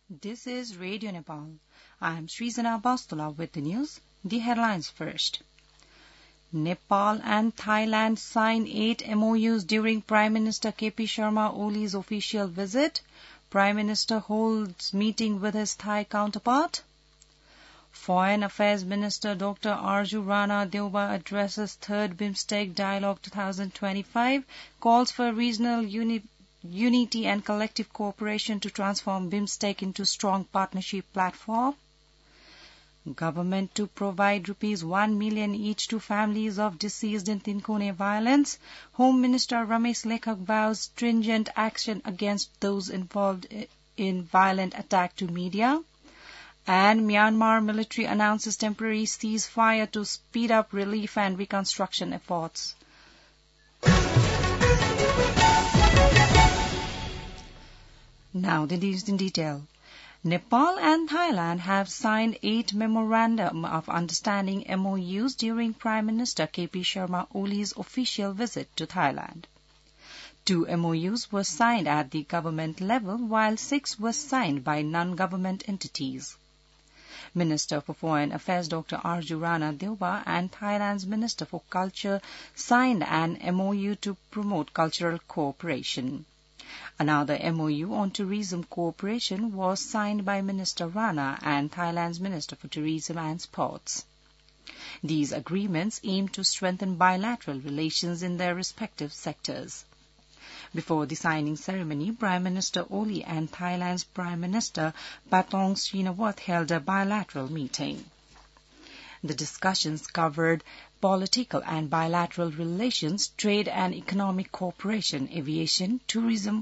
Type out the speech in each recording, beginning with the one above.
This is Radio Nepal. I am Srizana Bastula with the news. The headlines first. Nepal and Thailand sign 8 MOUs during Prime Minister KP Sharma Oli's official visit. Prime Minister holds meeting with his Thai counterpart. Foreign Affairs Minister Dr. Arju Rana Deuba addresses 3rd BIMSTEC Dialogue 2025, calls for regional unity and collective cooperation to transform BIMSTEC into strong partnership platform. Government to provide rupees 1 million each to families of deceased in Tinkhone violence. Home Minister Ramesh Lekhak vows stringent action against those involved in violent attack to media. And Myanmar military announces temporary ceasefire to speed up relief and reconstruction efforts. Now the news in detail. Nepal and Thailand have signed 8 Memorandum of Understanding MOUs during Prime Minister KP Sharma Oli's official visit to Thailand. 2 MOUs were signed at the government level, while 6 were signed by non-government entities. Minister for Foreign Affairs Dr. Arju Rana Deuba and Thailand's Minister for Culture signed an MOU to promote cultural cooperation. Another MOU on tourism cooperation was signed by Minister Rana and Thailand's Minister for Tourism and Sports. These agreements aim to strengthen bilateral relations in their respective sectors. Before the signing ceremony, Prime Minister Oli and Thailand's Prime Minister Patong Srinawat held a bilateral meeting. The discussions covered political and bilateral relations, trade and economic cooperation, aviation, tourism,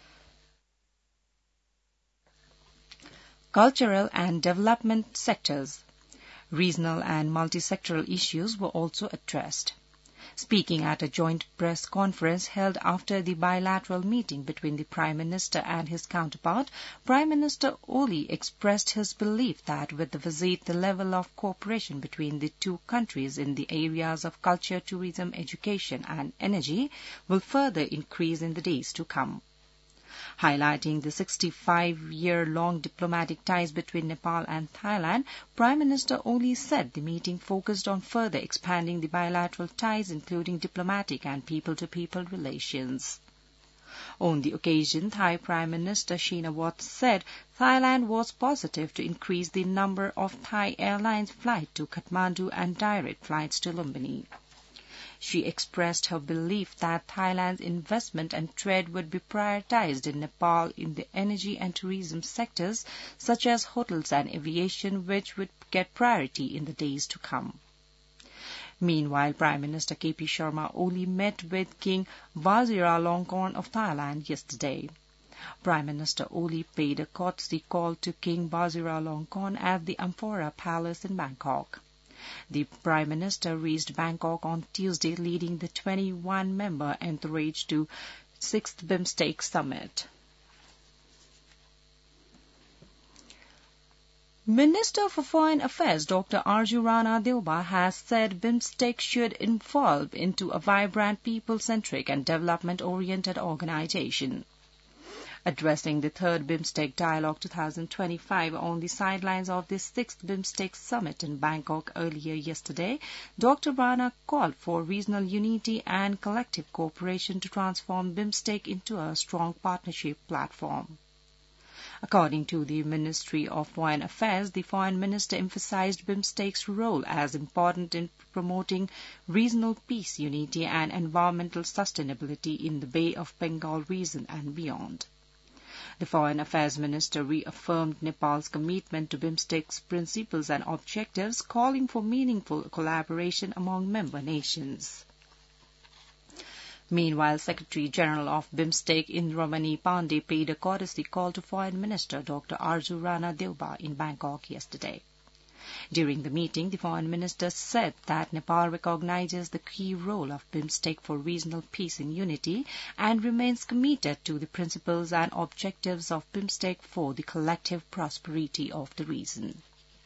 cultural and development sectors. Regional and multi-sectoral issues were also addressed. Speaking at a joint press conference held after the bilateral meeting between the Prime Minister and his counterpart, Prime Minister Oli expressed his belief that with the visit, the level of cooperation between the two countries in the areas of culture, tourism, education and energy will further increase in the days to come. Highlighting the 65-year-long diplomatic ties between Nepal and Thailand, Prime Minister Oli said the meeting focused on further expanding the bilateral ties, including diplomatic and people-to-people relations. On the occasion, Thai Prime Minister Shinawatra said Thailand was positive to increase the number of Thai Airlines flights to Kathmandu and direct flights to Lumbini. She expressed her belief that Thailand's investment and trade would be prioritized in Nepal in the energy and tourism sectors, such as hotels and aviation, which would get priority in the days to come. Meanwhile, Prime Minister KP Sharma Oli met with King Vajiralongkorn of Thailand yesterday. Prime Minister Oli paid a courtesy call to King Vajiralongkorn at the Amphora Palace in Bangkok. The Prime Minister reached Bangkok on Tuesday, leading the 21-member entourage to 6th BIMSTEC Summit. Minister for Foreign Affairs Dr. Arju Rana Deuba has said BIMSTEC should evolve into a vibrant, people-centric and development-oriented organization. Addressing the 3rd BIMSTEC Dialogue 2025 on the sidelines of the 6th BIMSTEC Summit in Bangkok earlier yesterday, Dr. Rana called for regional unity and collective cooperation to transform BIMSTEC into a strong partnership platform. According to the Ministry of Foreign Affairs, the Foreign Minister emphasized BIMSTEC's role as important in promoting regional peace, unity and environmental sustainability in the Bay of Bengal region and beyond. The Foreign Affairs Minister reaffirmed Nepal's commitment to BIMSTEC's principles and objectives, calling for meaningful collaboration among member nations. Meanwhile, Secretary-General of BIMSTEC Indramani Pandey paid a courtesy call to Foreign Minister Dr. Arju Rana Deuba in Bangkok yesterday. During the meeting, the Foreign Minister said that Nepal recognizes the key role of BIMSTEC for regional peace and unity and remains committed to the principles and objectives of BIMSTEC for the collective prosperity of the region.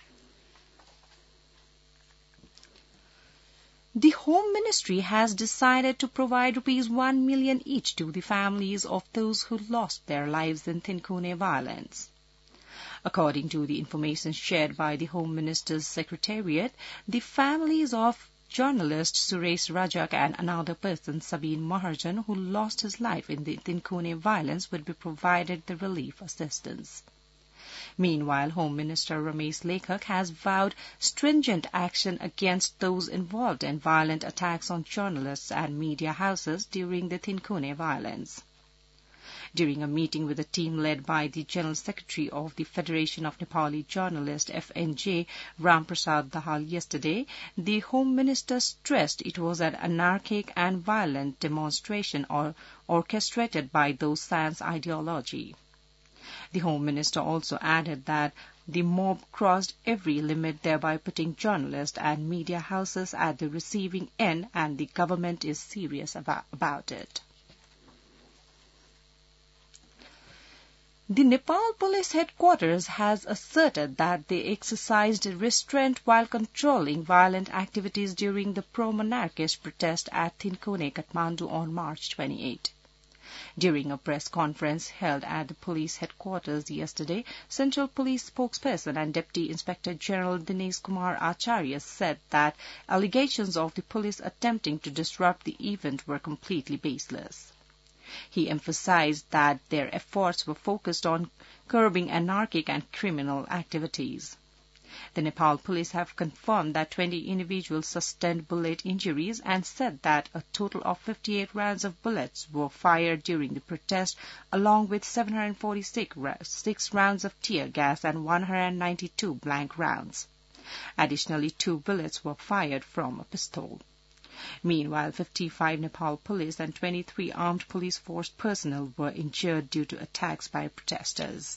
The Home Ministry has decided to provide rupees 1 million each to the families of those who lost their lives in Tinkhone violence. According to the information shared by the Home Minister's Secretariat, the families of journalist Suresh Rajak and another person, Sabeen Mahajan, who lost his life in the Tinkone violence, would be provided the relief assistance. Meanwhile, Home Minister Ramesh Lekhak has vowed stringent action against those involved in violent attacks on journalists and media houses during the Tinkone violence. During a meeting with a team led by the General Secretary of the Federation of Nepali Journalists, FNJ, Ram Prasad Dahal, yesterday, the Home Minister stressed it was an anarchic and violent demonstration orchestrated by those sans ideology. The Home Minister also added that the mob crossed every limit, thereby putting journalists and media houses at the receiving end, and the government is serious about it. The Nepal Police Headquarters has asserted that they exercised restraint while controlling violent activities during the pro-monarchist protest at Tinkone, Kathmandu on March 28. During a press conference held at the police headquarters yesterday, Central Police spokesperson and Deputy Inspector General Dinesh Kumar Acharya said that allegations of the police attempting to disrupt the event were completely baseless. He emphasized that their efforts were focused on curbing anarchic and criminal activities. The Nepal police have confirmed that 20 individuals sustained bullet injuries and said that a total of 58 rounds of bullets were fired during the protest, along with 746 rounds of tear gas and 192 blank rounds. Additionally, 2 bullets were fired from a pistol. Meanwhile, 55 Nepal police and 23 armed police force personnel were injured due to attacks by protesters.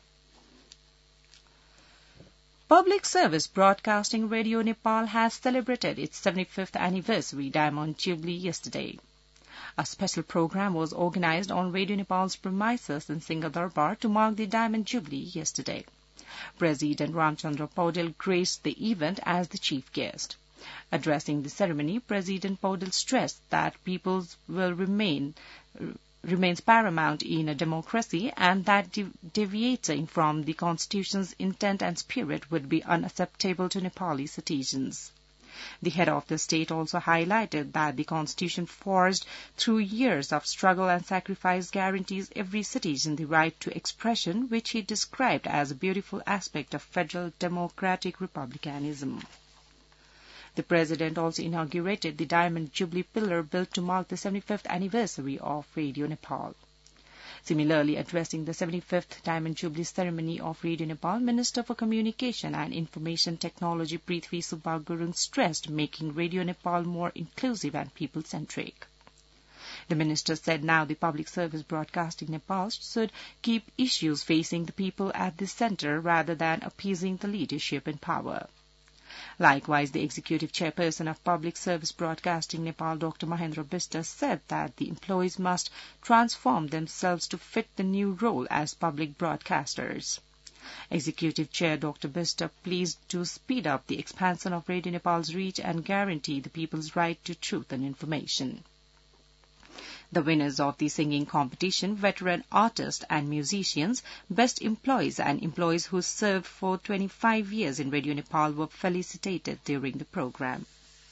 Public Service Broadcasting Radio Nepal has celebrated its 75th anniversary Diamond Jubilee yesterday. A special program was organized on Radio Nepal's premises in Singadarbar to mark the Diamond Jubilee yesterday. President Ramchandra Paudel graced the event as the chief guest. Addressing the ceremony, President Paudel stressed that people's will remains paramount in a democracy and that deviating from the Constitution's intent and spirit would be unacceptable to Nepali citizens. The head of the state also highlighted that the Constitution forged through years of struggle and sacrifice guarantees every citizen the right to expression, which he described as a beautiful aspect of federal democratic republicanism. The President also inaugurated the Diamond Jubilee Pillar built to mark the 75th anniversary of Radio Nepal. Similarly, addressing the 75th Diamond Jubilee ceremony of Radio Nepal, Minister for Communication and Information Technology Prithvi Subba Gurung stressed making Radio Nepal more inclusive and people-centric. The minister said now the Public Service Broadcasting Nepal should keep issues facing the people at the center rather than appeasing the leadership in power. Likewise, the Executive Chairperson of Public Service Broadcasting Nepal, Dr. Mahendra Bista, said that the employees must transform themselves to fit the new role as public broadcasters. Executive Chair Dr. Bista pleased to speed up the expansion of Radio Nepal's reach and guarantee the people's right to truth and information. The winners of the singing competition, veteran artists and musicians, best employees and employees who served for 25 years in Radio Nepal were felicitated during the program.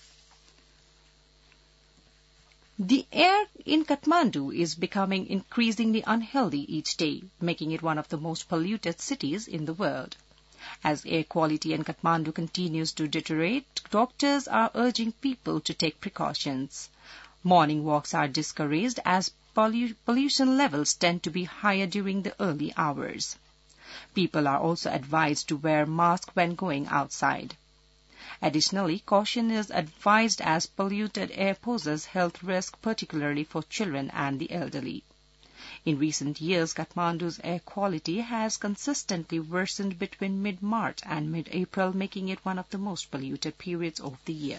The air in Kathmandu is becoming increasingly unhealthy each day, making it one of the most polluted cities in the world. As air quality in Kathmandu continues to deteriorate, doctors are urging people to take precautions. Morning walks are discouraged as pollution levels tend to be higher during the early hours. People are also advised to wear masks when going outside. Additionally, caution is advised as polluted air poses health risk, particularly for children and the elderly. In recent years, Kathmandu's air quality has consistently worsened between mid-March and mid-April, making it one of the most polluted periods of the year.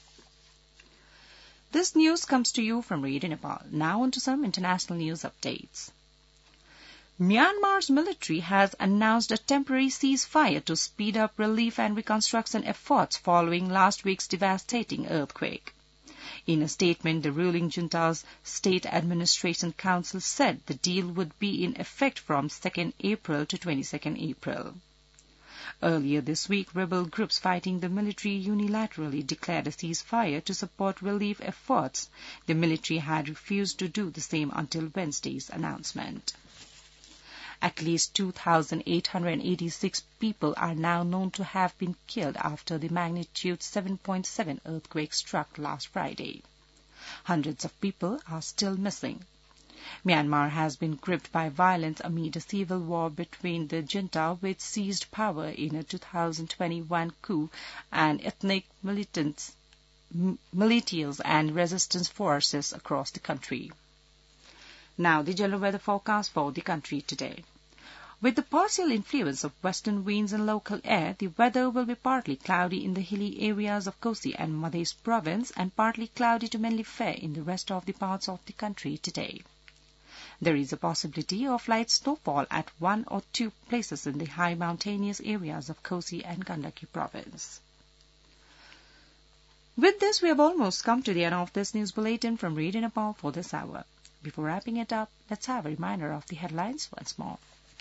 This news comes to you from Radio Nepal. Now on to some international news updates. Myanmar's military has announced a temporary ceasefire to speed up relief and reconstruction efforts following last week's devastating earthquake. In a statement, the ruling junta's State Administration Council said the deal would be in effect from 2nd April to 22nd April. Earlier this week, rebel groups fighting the military unilaterally declared a ceasefire to support relief efforts. The military had refused to do the same until Wednesday's announcement. At least 2,886 people are now known to have been killed after the magnitude 7.7 earthquake struck last Friday. Hundreds of people are still missing. Myanmar has been gripped by violence amid a civil war between the junta, which seized power in a 2021 coup, and ethnic militias and resistance forces across the country. Now the general weather forecast for the country today. With the partial influence of western winds and local air, the weather will be partly cloudy in the hilly areas of Kosi and Madhya province and partly cloudy to mainly fair in the rest of the parts of the country today. There is a possibility of light snowfall at 1 or 2 places in the high mountainous areas of Kosi and Gandaki province. With this, we have almost come to the end of this news bulletin from Radio Nepal for this hour. Before wrapping it up, let's have a reminder of the headlines once more.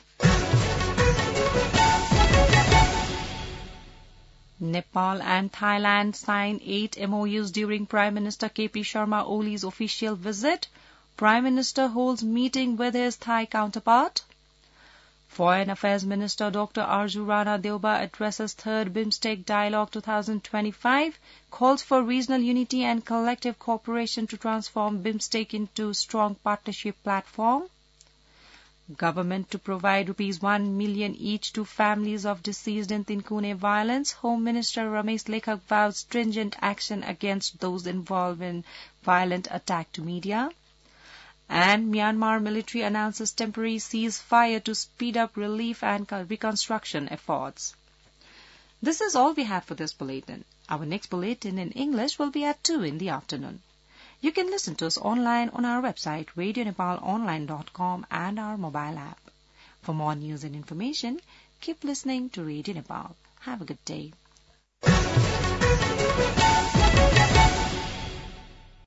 Nepal and Thailand signed 8 MOUs during Prime Minister KP Sharma Oli's official visit. Prime Minister holds meeting with his Thai counterpart. Foreign Affairs Minister Dr. Arju Rana Deuba addresses 3rd BIMSTEC Dialogue 2025, calls for regional unity and collective cooperation to transform BIMSTEC into a strong partnership platform. Government to provide ₹1 million each to families of deceased in Tinkune violence. Home Minister Ramesh Lekhak vows stringent action against those involved in violent attack to media. And Myanmar military announces temporary ceasefire to speed up relief and reconstruction efforts. This is all we have for this bulletin. Our next bulletin in English will be at 2 in the afternoon. You can listen to us online on our website, radionepalonline.com, and our mobile app. For more news and information, keep listening to Radio Nepal. Have a good day.